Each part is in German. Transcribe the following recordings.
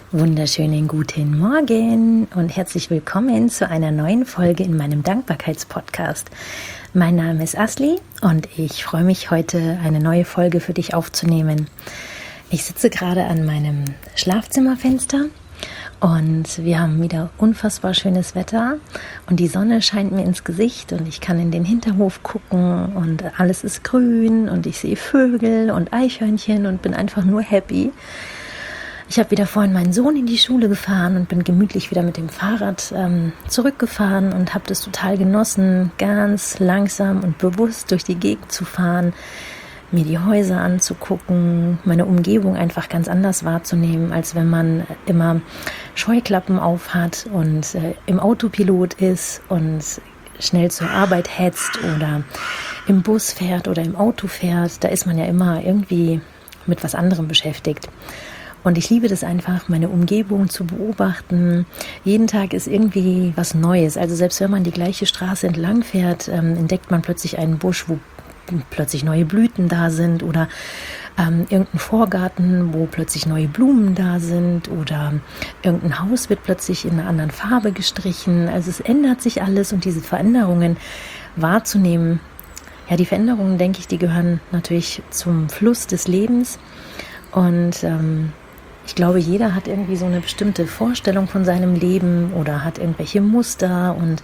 Wunderschönen guten Morgen und herzlich willkommen zu einer neuen Folge in meinem Dankbarkeitspodcast. Mein Name ist Asli und ich freue mich, heute eine neue Folge für dich aufzunehmen. Ich sitze gerade an meinem Schlafzimmerfenster und wir haben wieder unfassbar schönes Wetter und die Sonne scheint mir ins Gesicht und ich kann in den Hinterhof gucken und alles ist grün und ich sehe Vögel und Eichhörnchen und bin einfach nur happy. Ich habe wieder vorhin meinen Sohn in die Schule gefahren und bin gemütlich wieder mit dem Fahrrad zurückgefahren und habe das total genossen, ganz langsam und bewusst durch die Gegend zu fahren, mir die Häuser anzugucken, meine Umgebung einfach ganz anders wahrzunehmen, als wenn man immer Scheuklappen aufhat und im Autopilot ist und schnell zur Arbeit hetzt oder im Bus fährt oder im Auto fährt. Da ist man ja immer irgendwie mit was anderem beschäftigt. Und ich liebe das einfach, meine Umgebung zu beobachten. Jeden Tag ist irgendwie was Neues. Also selbst wenn man die gleiche Straße entlang fährt, entdeckt man plötzlich einen Busch, wo plötzlich neue Blüten da sind oder irgendein Vorgarten, wo plötzlich neue Blumen da sind oder irgendein Haus wird plötzlich in einer anderen Farbe gestrichen. Also es ändert sich alles und diese Veränderungen wahrzunehmen. Ja, die Veränderungen, denke ich, die gehören natürlich zum Fluss des Lebens und ich glaube, jeder hat irgendwie so eine bestimmte Vorstellung von seinem Leben oder hat irgendwelche Muster und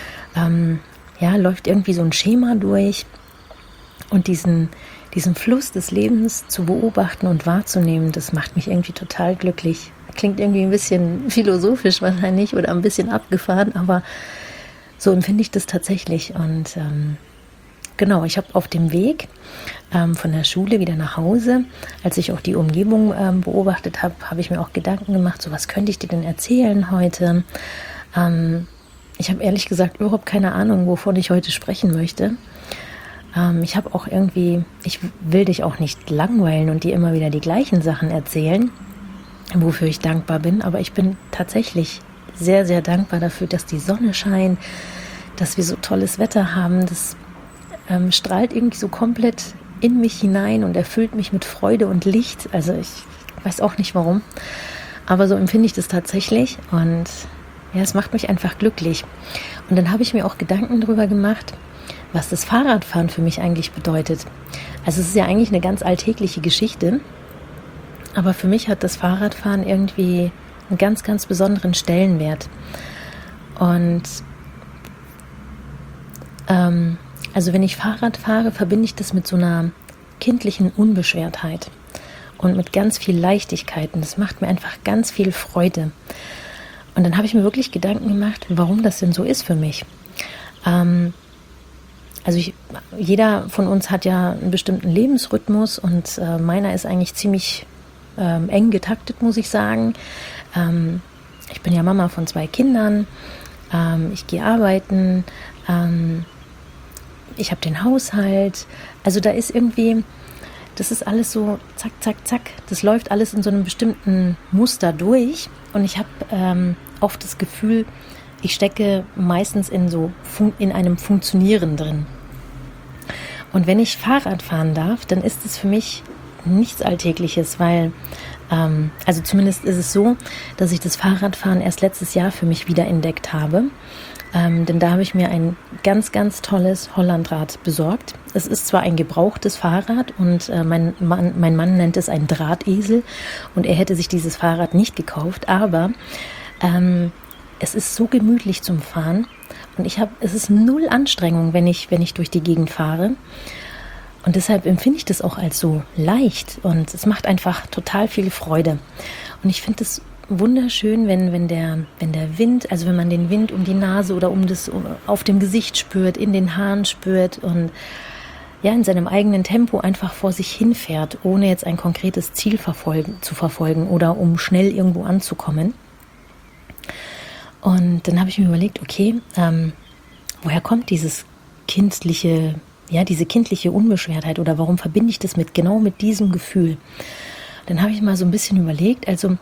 läuft irgendwie so ein Schema durch. Und diesen Fluss des Lebens zu beobachten und wahrzunehmen, das macht mich irgendwie total glücklich. Klingt irgendwie ein bisschen philosophisch wahrscheinlich oder ein bisschen abgefahren, aber so empfinde ich das tatsächlich. Und genau, ich habe auf dem Weg von der Schule wieder nach Hause, als ich auch die Umgebung beobachtet habe, habe ich mir auch Gedanken gemacht, so was könnte ich dir denn erzählen heute? Ich habe ehrlich gesagt überhaupt keine Ahnung, wovon ich heute sprechen möchte. Ich habe auch irgendwie, ich will dich auch nicht langweilen und dir immer wieder die gleichen Sachen erzählen, wofür ich dankbar bin, aber ich bin tatsächlich sehr, sehr dankbar dafür, dass die Sonne scheint, dass wir so tolles Wetter haben, das strahlt irgendwie so komplett in mich hinein und erfüllt mich mit Freude und Licht. Also ich weiß auch nicht warum, aber so empfinde ich das tatsächlich und ja, es macht mich einfach glücklich. Und dann habe ich mir auch Gedanken darüber gemacht, was das Fahrradfahren für mich eigentlich bedeutet. Also es ist ja eigentlich eine ganz alltägliche Geschichte, aber für mich hat das Fahrradfahren irgendwie einen ganz, ganz besonderen Stellenwert. Und also wenn ich Fahrrad fahre, verbinde ich das mit so einer kindlichen Unbeschwertheit und mit ganz viel Leichtigkeit. Und das macht mir einfach ganz viel Freude. Und dann habe ich mir wirklich Gedanken gemacht, warum das denn so ist für mich. Jeder von uns hat ja einen bestimmten Lebensrhythmus und meiner ist eigentlich ziemlich eng getaktet, muss ich sagen. Ich bin ja Mama von 2 Kindern, ich gehe arbeiten, ich habe den Haushalt, also da ist irgendwie, das ist alles so zack, zack, zack, das läuft alles in so einem bestimmten Muster durch und ich habe oft das Gefühl, ich stecke meistens in einem Funktionieren drin. Und wenn ich Fahrrad fahren darf, dann ist es für mich nichts Alltägliches, weil, also zumindest ist es so, dass ich das Fahrradfahren erst letztes Jahr für mich wiederentdeckt habe. Denn da habe ich mir ein ganz, ganz tolles Hollandrad besorgt. Es ist zwar ein gebrauchtes Fahrrad und mein Mann nennt es ein Drahtesel und er hätte sich dieses Fahrrad nicht gekauft, aber es ist so gemütlich zum Fahren und es ist null Anstrengung, wenn ich durch die Gegend fahre. Und deshalb empfinde ich das auch als so leicht und es macht einfach total viel Freude. Und ich finde es wunderschön, wenn der Wind, also wenn man den Wind um die Nase oder auf dem Gesicht spürt, in den Haaren spürt und ja, in seinem eigenen Tempo einfach vor sich hinfährt, ohne jetzt ein konkretes Ziel zu verfolgen oder um schnell irgendwo anzukommen. Und dann habe ich mir überlegt, okay, woher kommt diese kindliche Unbeschwertheit oder warum verbinde ich das genau mit diesem Gefühl? Dann habe ich mal so ein bisschen überlegt, also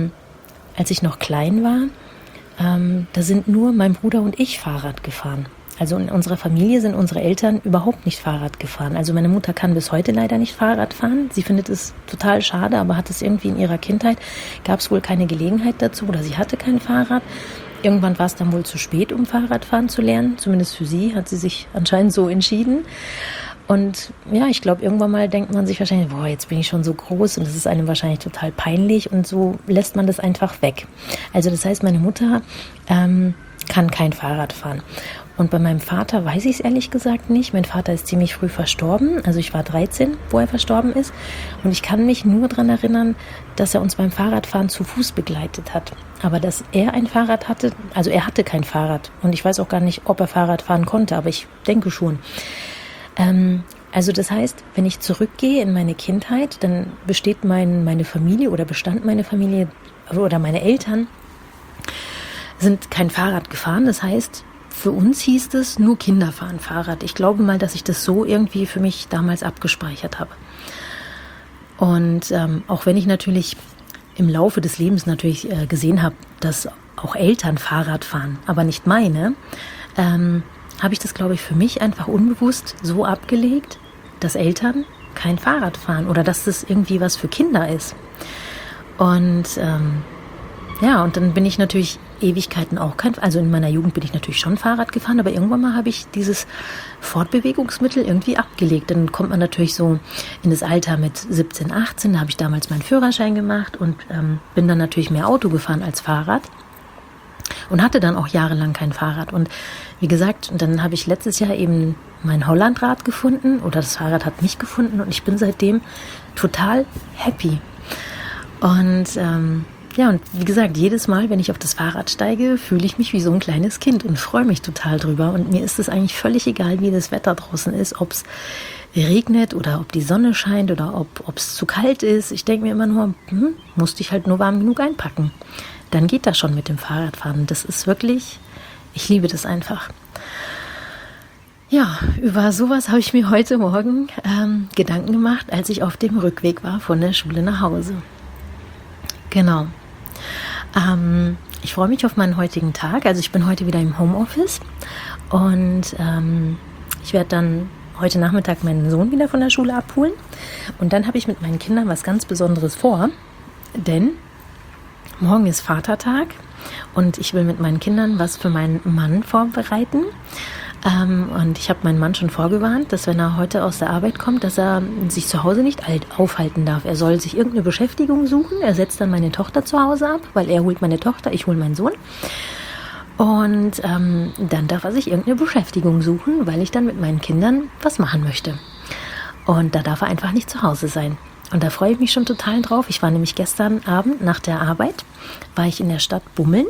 als ich noch klein war, da sind nur mein Bruder und ich Fahrrad gefahren. Also in unserer Familie sind unsere Eltern überhaupt nicht Fahrrad gefahren. Also meine Mutter kann bis heute leider nicht Fahrrad fahren. Sie findet es total schade, aber hat es irgendwie in ihrer Kindheit, gab es wohl keine Gelegenheit dazu oder sie hatte kein Fahrrad. Irgendwann war es dann wohl zu spät, um Fahrradfahren zu lernen. Zumindest für sie hat sie sich anscheinend so entschieden. Und ja, ich glaube, irgendwann mal denkt man sich wahrscheinlich, boah, jetzt bin ich schon so groß und das ist einem wahrscheinlich total peinlich und so lässt man das einfach weg. Also das heißt, meine Mutter kann kein Fahrrad fahren. Und bei meinem Vater weiß ich es ehrlich gesagt nicht. Mein Vater ist ziemlich früh verstorben. Also ich war 13, wo er verstorben ist. Und ich kann mich nur daran erinnern, dass er uns beim Fahrradfahren zu Fuß begleitet hat. Aber dass er ein Fahrrad hatte, also er hatte kein Fahrrad. Und ich weiß auch gar nicht, ob er Fahrrad fahren konnte, aber ich denke schon. Also das heißt, wenn ich zurückgehe in meine Kindheit, dann bestand meine Familie oder meine Eltern sind kein Fahrrad gefahren. Das heißt, für uns hieß es, nur Kinder fahren Fahrrad. Ich glaube mal, dass ich das so irgendwie für mich damals abgespeichert habe. Und auch wenn ich natürlich im Laufe des Lebens natürlich gesehen habe, dass auch Eltern Fahrrad fahren, aber nicht meine, habe ich das, glaube ich, für mich einfach unbewusst so abgelegt, dass Eltern kein Fahrrad fahren oder dass das irgendwie was für Kinder ist. Und und dann bin ich natürlich Ewigkeiten auch also in meiner Jugend bin ich natürlich schon Fahrrad gefahren, aber irgendwann mal habe ich dieses Fortbewegungsmittel irgendwie abgelegt. Dann kommt man natürlich so in das Alter mit 17, 18, da habe ich damals meinen Führerschein gemacht und bin dann natürlich mehr Auto gefahren als Fahrrad und hatte dann auch jahrelang kein Fahrrad. Und wie gesagt, dann habe ich letztes Jahr eben mein Hollandrad gefunden oder das Fahrrad hat mich gefunden und ich bin seitdem total happy. Und und wie gesagt, jedes Mal, wenn ich auf das Fahrrad steige, fühle ich mich wie so ein kleines Kind und freue mich total drüber. Und mir ist es eigentlich völlig egal, wie das Wetter draußen ist, ob es regnet oder ob die Sonne scheint oder ob es zu kalt ist. Ich denke mir immer nur, musste ich halt nur warm genug einpacken. Dann geht das schon mit dem Fahrradfahren. Das ist wirklich, ich liebe das einfach. Ja, über sowas habe ich mir heute Morgen Gedanken gemacht, als ich auf dem Rückweg war von der Schule nach Hause. Genau. Ich freue mich auf meinen heutigen Tag. Also ich bin heute wieder im Homeoffice und ich werde dann heute Nachmittag meinen Sohn wieder von der Schule abholen. Und dann habe ich mit meinen Kindern was ganz Besonderes vor, denn morgen ist Vatertag und ich will mit meinen Kindern was für meinen Mann vorbereiten. Und ich habe meinen Mann schon vorgewarnt, dass wenn er heute aus der Arbeit kommt, dass er sich zu Hause nicht aufhalten darf. Er soll sich irgendeine Beschäftigung suchen. Er setzt dann meine Tochter zu Hause ab, weil er holt meine Tochter, ich hole meinen Sohn. Und dann darf er sich irgendeine Beschäftigung suchen, weil ich dann mit meinen Kindern was machen möchte. Und da darf er einfach nicht zu Hause sein. Und da freue ich mich schon total drauf. Ich war nämlich gestern Abend nach der Arbeit, war ich in der Stadt bummeln.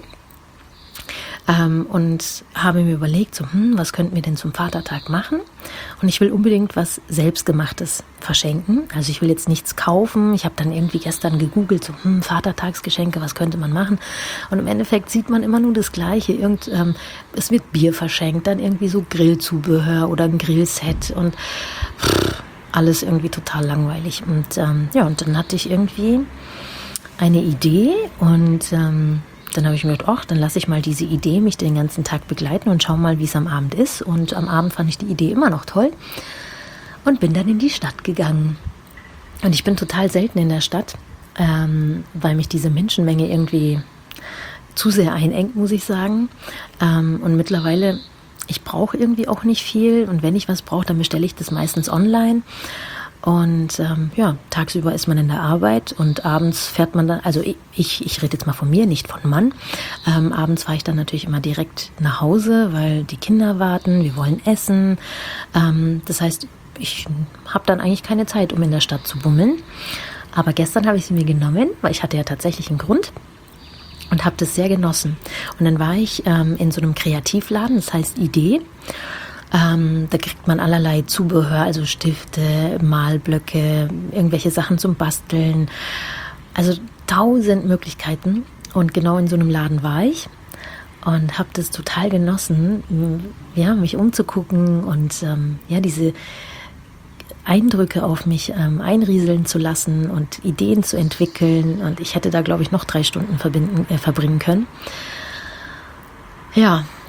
Und habe mir überlegt, was könnten wir denn zum Vatertag machen? Und ich will unbedingt was Selbstgemachtes verschenken. Also ich will jetzt nichts kaufen. Ich habe dann irgendwie gestern gegoogelt, Vatertagsgeschenke, was könnte man machen? Und im Endeffekt sieht man immer nur das Gleiche. Es wird Bier verschenkt, dann irgendwie so Grillzubehör oder ein Grillset und alles irgendwie total langweilig. Und und dann hatte ich irgendwie eine Idee und dann habe ich mir gedacht, dann lasse ich mal diese Idee mich den ganzen Tag begleiten und schau mal, wie es am Abend ist. Und am Abend fand ich die Idee immer noch toll und bin dann in die Stadt gegangen. Und ich bin total selten in der Stadt, weil mich diese Menschenmenge irgendwie zu sehr einengt, muss ich sagen. Und mittlerweile, ich brauche irgendwie auch nicht viel. Und wenn ich was brauche, dann bestelle ich das meistens online. Und tagsüber ist man in der Arbeit und abends fährt man dann, also ich rede jetzt mal von mir, nicht von Mann. Abends fahre ich dann natürlich immer direkt nach Hause, weil die Kinder warten, wir wollen essen. Das heißt, ich habe dann eigentlich keine Zeit, um in der Stadt zu bummeln. Aber gestern habe ich sie mir genommen, weil ich hatte ja tatsächlich einen Grund und habe das sehr genossen. Und dann war ich in so einem Kreativladen, das heißt Idee. Da kriegt man allerlei Zubehör, also Stifte, Malblöcke, irgendwelche Sachen zum Basteln. Also 1000 Möglichkeiten. Und genau in so einem Laden war ich und habe das total genossen, mich umzugucken und diese Eindrücke auf mich einrieseln zu lassen und Ideen zu entwickeln. Und ich hätte da, glaube ich, noch 3 Stunden verbringen können. Ja,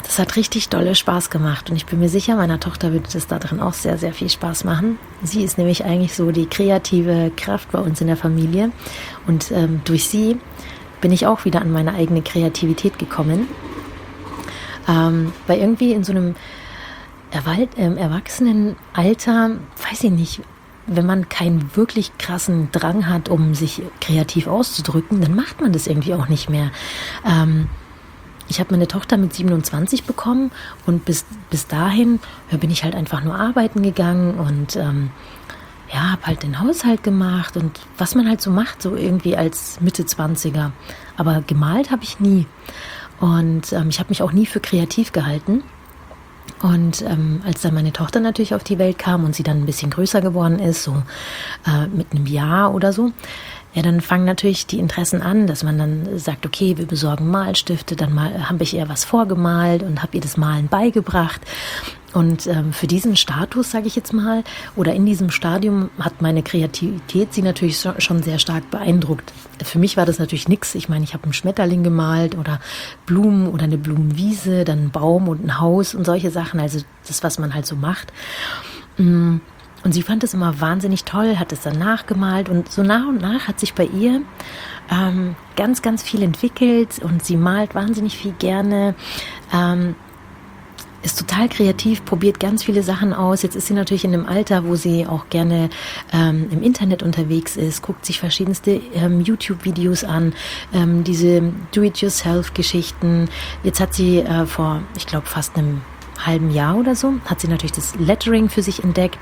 Das hat richtig dolle Spaß gemacht und ich bin mir sicher, meiner Tochter würde das da drin auch sehr, sehr viel Spaß machen. Sie ist nämlich eigentlich so die kreative Kraft bei uns in der Familie und durch sie bin ich auch wieder an meine eigene Kreativität gekommen. Weil irgendwie in so einem Erwachsenenalter, weiß ich nicht, wenn man keinen wirklich krassen Drang hat, um sich kreativ auszudrücken, dann macht man das irgendwie auch nicht mehr. Ich habe meine Tochter mit 27 bekommen und bis dahin bin ich halt einfach nur arbeiten gegangen und habe halt den Haushalt gemacht und was man halt so macht, so irgendwie als Mitte 20er. Aber gemalt habe ich nie und ich habe mich auch nie für kreativ gehalten. Und als dann meine Tochter natürlich auf die Welt kam und sie dann ein bisschen größer geworden ist, so mit einem Jahr oder so, ja, dann fangen natürlich die Interessen an, dass man dann sagt, okay, wir besorgen Malstifte, dann habe ich ihr was vorgemalt und habe ihr das Malen beigebracht. Und für diesen Status, sage ich jetzt mal, oder in diesem Stadium hat meine Kreativität sie natürlich schon sehr stark beeindruckt. Für mich war das natürlich nichts. Ich meine, ich habe einen Schmetterling gemalt oder Blumen oder eine Blumenwiese, dann einen Baum und ein Haus und solche Sachen. Also das, was man halt so macht. Und sie fand es immer wahnsinnig toll, hat es dann nachgemalt und so nach und nach hat sich bei ihr ganz, ganz viel entwickelt und sie malt wahnsinnig viel gerne, ist total kreativ, probiert ganz viele Sachen aus. Jetzt ist sie natürlich in einem Alter, wo sie auch gerne im Internet unterwegs ist, guckt sich verschiedenste YouTube-Videos an, diese Do-it-yourself-Geschichten. Jetzt hat sie vor, ich glaube, fast einem halben Jahr oder so, hat sie natürlich das Lettering für sich entdeckt,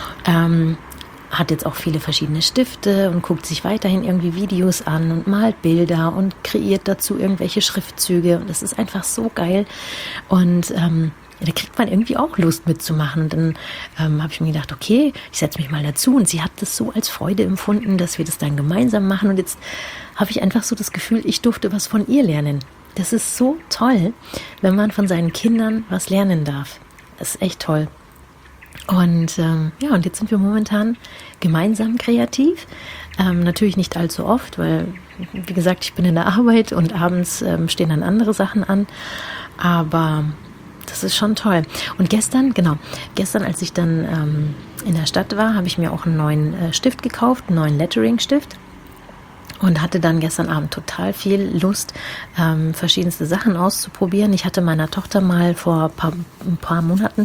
hat jetzt auch viele verschiedene Stifte und guckt sich weiterhin irgendwie Videos an und malt Bilder und kreiert dazu irgendwelche Schriftzüge und das ist einfach so geil und da kriegt man irgendwie auch Lust mitzumachen und dann habe ich mir gedacht, okay, ich setze mich mal dazu und sie hat das so als Freude empfunden, dass wir das dann gemeinsam machen und jetzt habe ich einfach so das Gefühl, ich durfte was von ihr lernen. Das ist so toll, wenn man von seinen Kindern was lernen darf. Das ist echt toll. Und und jetzt sind wir momentan gemeinsam kreativ. Natürlich nicht allzu oft, weil, wie gesagt, ich bin in der Arbeit und abends stehen dann andere Sachen an. Aber das ist schon toll. Und gestern, als ich dann in der Stadt war, habe ich mir auch einen neuen Stift gekauft, einen neuen Lettering-Stift. Und hatte dann gestern Abend total viel Lust, verschiedenste Sachen auszuprobieren. Ich hatte meiner Tochter mal vor ein paar Monaten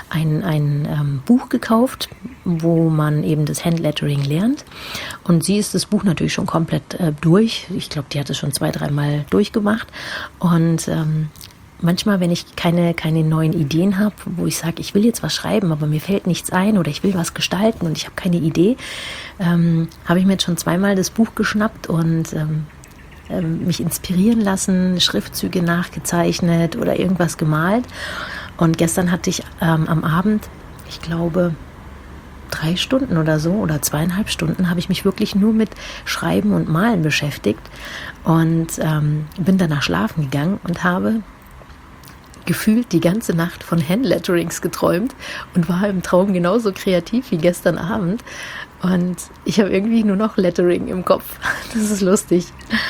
ein Buch gekauft, wo man eben das Handlettering lernt. Und sie ist das Buch natürlich schon komplett durch. Ich glaube, die hat es schon 2-3 Mal durchgemacht. Und manchmal, wenn ich keine neuen Ideen habe, wo ich sage, ich will jetzt was schreiben, aber mir fällt nichts ein oder ich will was gestalten und ich habe keine Idee, habe ich mir jetzt schon 2-mal das Buch geschnappt und mich inspirieren lassen, Schriftzüge nachgezeichnet oder irgendwas gemalt. Und gestern hatte ich am Abend, ich glaube, 3 Stunden oder so oder 2,5 Stunden habe ich mich wirklich nur mit Schreiben und Malen beschäftigt und bin danach schlafen gegangen und habe gefühlt die ganze Nacht von Handletterings geträumt und war im Traum genauso kreativ wie gestern Abend. Und ich habe irgendwie nur noch Lettering im Kopf. Das ist lustig.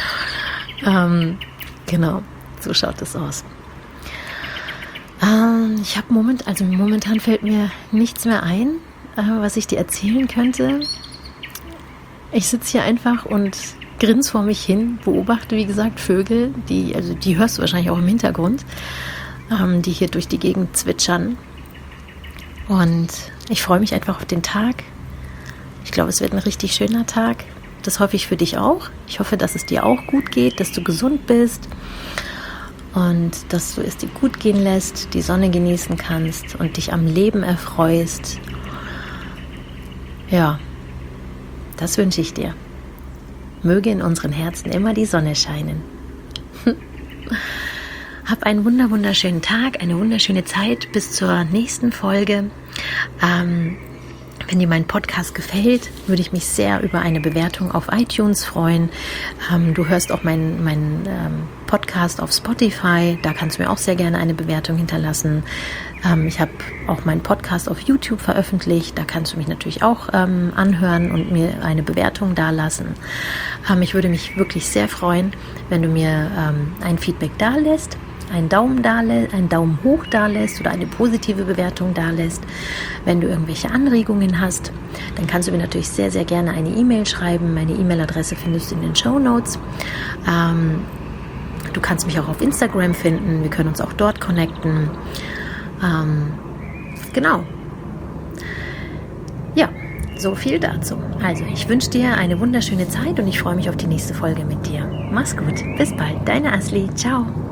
Genau, so schaut es aus. Ich habe momentan fällt mir nichts mehr ein, was ich dir erzählen könnte. Ich sitze hier einfach und grinse vor mich hin, beobachte, wie gesagt, Vögel, die hörst du wahrscheinlich auch im Hintergrund, die hier durch die Gegend zwitschern. Und ich freue mich einfach auf den Tag. Ich glaube, es wird ein richtig schöner Tag. Das hoffe ich für dich auch. Ich hoffe, dass es dir auch gut geht, dass du gesund bist und dass du es dir gut gehen lässt, die Sonne genießen kannst und dich am Leben erfreust. Ja, das wünsche ich dir. Möge in unseren Herzen immer die Sonne scheinen. Hab einen wunderschönen Tag, eine wunderschöne Zeit bis zur nächsten Folge. Wenn dir mein Podcast gefällt, würde ich mich sehr über eine Bewertung auf iTunes freuen. Du hörst auch meinen Podcast auf Spotify, da kannst du mir auch sehr gerne eine Bewertung hinterlassen. Ich habe auch meinen Podcast auf YouTube veröffentlicht, da kannst du mich natürlich auch anhören und mir eine Bewertung dalassen. Ich würde mich wirklich sehr freuen, wenn du mir ein Feedback dalässt. einen Daumen hoch da lässt oder eine positive Bewertung da lässt. Wenn du irgendwelche Anregungen hast, dann kannst du mir natürlich sehr, sehr gerne eine E-Mail schreiben. Meine E-Mail-Adresse findest du in den Shownotes. Du kannst mich auch auf Instagram finden. Wir können uns auch dort connecten. Genau. Ja, so viel dazu. Also, ich wünsche dir eine wunderschöne Zeit und ich freue mich auf die nächste Folge mit dir. Mach's gut. Bis bald. Deine Asli. Ciao.